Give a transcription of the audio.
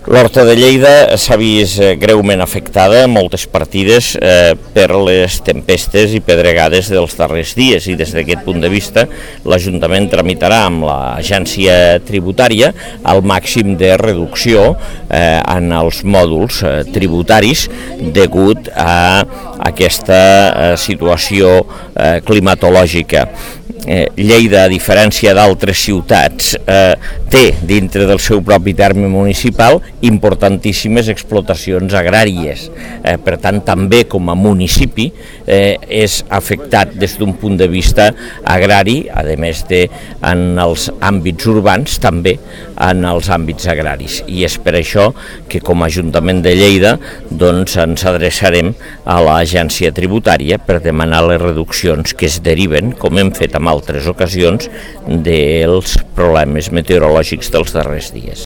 L'Horta de Lleida s'ha vist greument afectada en moltes partides per les tempestes i pedregades dels darrers dies, i des d'aquest punt de vista l'Ajuntament tramitarà amb l'agència tributària el màxim de reducció en els mòduls tributaris degut a aquesta situació climatològica. Lleida, a diferència d'altres ciutats, té dintre del seu propi terme municipal importantíssimes explotacions agràries. Per tant, també com a municipi és afectat des d'un punt de vista agrari, a més de en els àmbits urbans, també en els àmbits agraris. I és per això que com a Ajuntament de Lleida doncs, ens adreçarem a l'agència tributària per demanar les reduccions que es deriven, com hem fet en altres ocasions, dels problemes meteorològics dels darrers dies.